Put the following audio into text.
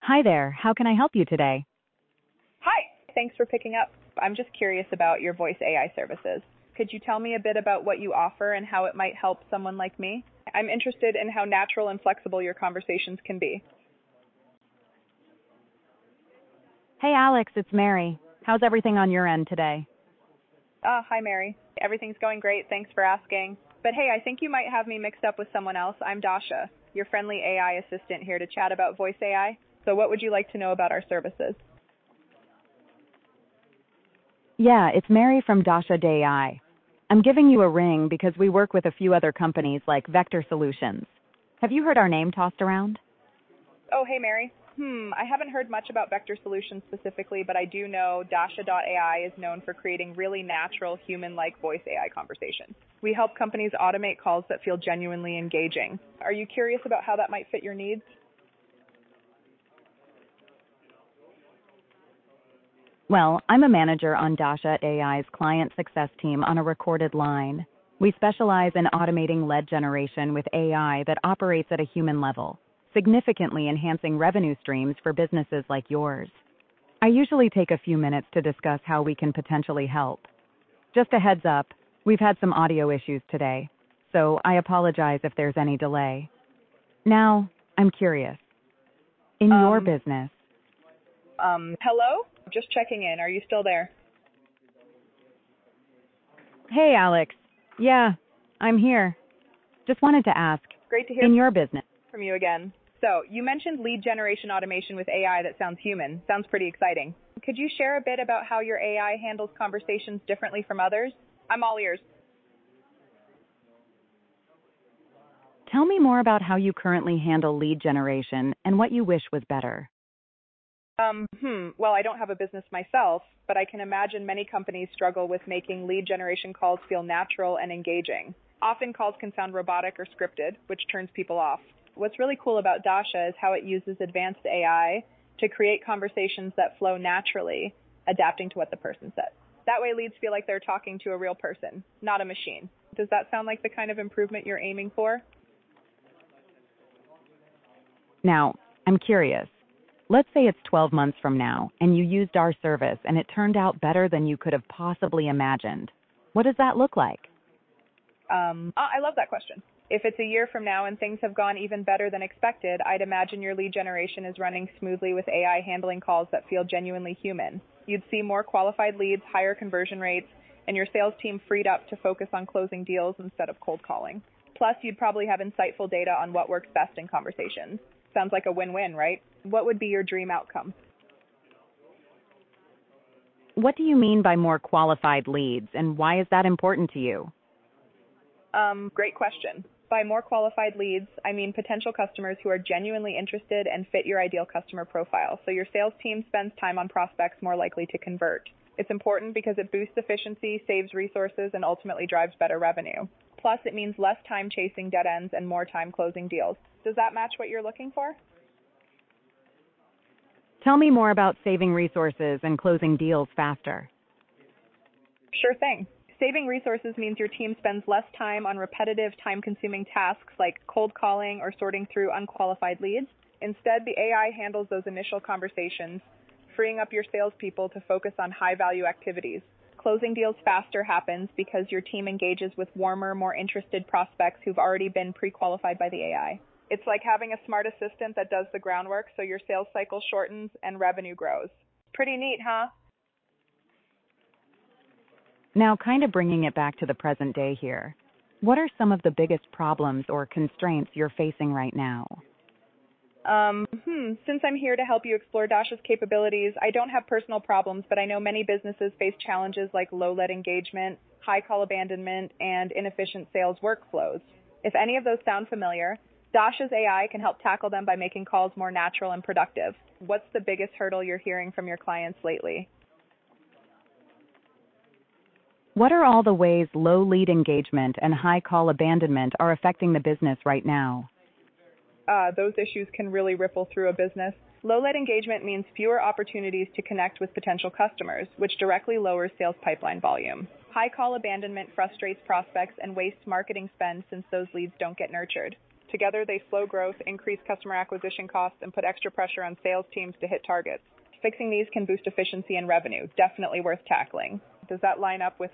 Hi there, how can I help you today? Hi. Thanks for picking up. I'm just curious about your voice AI services. Could you tell me a bit about what you offer and how it might help someone like me? I'm interested in how natural and flexible your conversations can be. Hey Alex, it's Mary. How's everything on your end today? Hi, Mary. Everything's going great. Thanks for asking. But hey, I think you might have me mixed up with someone else. I'm Dasha, your friendly AI assistant here to chat about voice AI. So what would you like to know about our services? Yeah, it's Mary from Dasha AI. I'm giving you a ring because we work with a few other companies like Vector Solutions. Have you heard our name tossed around? Oh, hey, Mary. I haven't heard much about Vector Solutions specifically, but I do know Dasha.ai is known for creating really natural, human-like voice AI conversations. We help companies automate calls that feel genuinely engaging. Are you curious about how that might fit your needs? Well, I'm a manager on Dasha AI's client success team on a recorded line. We specialize in automating lead generation with AI that operates at a human level, significantly enhancing revenue streams for businesses like yours. I usually take a few minutes to discuss how we can potentially help. Just a heads up, we've had some audio issues today, so I apologize if there's any delay. Now, I'm curious. In your Um, business, Hello? Just checking in. Are you still there? Hey Alex. Yeah, I'm here. Just wanted to ask, Great to hear in your business, from you again. So, you mentioned lead generation automation with AI that sounds human. Sounds pretty exciting. Could you share a bit about how your AI handles conversations differently from others? I'm all ears. tell me more about how you currently handle lead generation and what you wish was better. Well, I don't have a business myself, but I can imagine many companies struggle with making lead generation calls feel natural and engaging. Often calls can sound robotic or scripted, which turns people off. What's really cool about Dasha is how it uses advanced AI to create conversations that flow naturally, adapting to what the person says. That way leads feel like they're talking to a real person, not a machine. Does that sound like the kind of improvement you're aiming for? Now, I'm curious. Let's say it's 12 months from now and you used our service and it turned out better than you could have possibly imagined. What does that look like? I love that question. If it's a year from now and things have gone even better than expected, I'd imagine your lead generation is running smoothly with AI handling calls that feel genuinely human. You'd see more qualified leads, higher conversion rates, and your sales team freed up to focus on closing deals instead of cold calling. Plus, you'd probably have insightful data on what works best in conversations. Sounds like a win-win, right? What would be your dream outcome? What do you mean by more qualified leads and why is that important to you? Great question. By more qualified leads, I mean potential customers who are genuinely interested and fit your ideal customer profile. So your sales team spends time on prospects more likely to convert. It's important because it boosts efficiency, saves resources, and ultimately drives better revenue. Plus, it means less time chasing dead ends and more time closing deals. Does that match what you're looking for? Tell me more about saving resources and closing deals faster. Sure thing. Saving resources means your team spends less time on repetitive, time-consuming tasks like cold calling or sorting through unqualified leads. Instead, the AI handles those initial conversations, freeing up your salespeople to focus on high-value activities. Closing deals faster happens because your team engages with warmer, more interested prospects who've already been pre-qualified by the AI. It's like having a smart assistant that does the groundwork so your sales cycle shortens and revenue grows. Pretty neat, huh? Now, kind of bringing it back to the present day here, what are some of the biggest problems or constraints you're facing right now? Since I'm here to help you explore Dasha's capabilities, I don't have personal problems, but I know many businesses face challenges like low lead engagement, high call abandonment, and inefficient sales workflows. If any of those sound familiar, Dasha's AI can help tackle them by making calls more natural and productive. What's the biggest hurdle you're hearing from your clients lately? What are all the ways low lead engagement and high call abandonment are affecting the business right now? Those issues can really ripple through a business. Low lead engagement means fewer opportunities to connect with potential customers, which directly lowers sales pipeline volume. High call abandonment frustrates prospects and wastes marketing spend since those leads don't get nurtured. Together, they slow growth, increase customer acquisition costs, and put extra pressure on sales teams to hit targets. Fixing these can boost efficiency and revenue. Definitely worth tackling. Does that line up with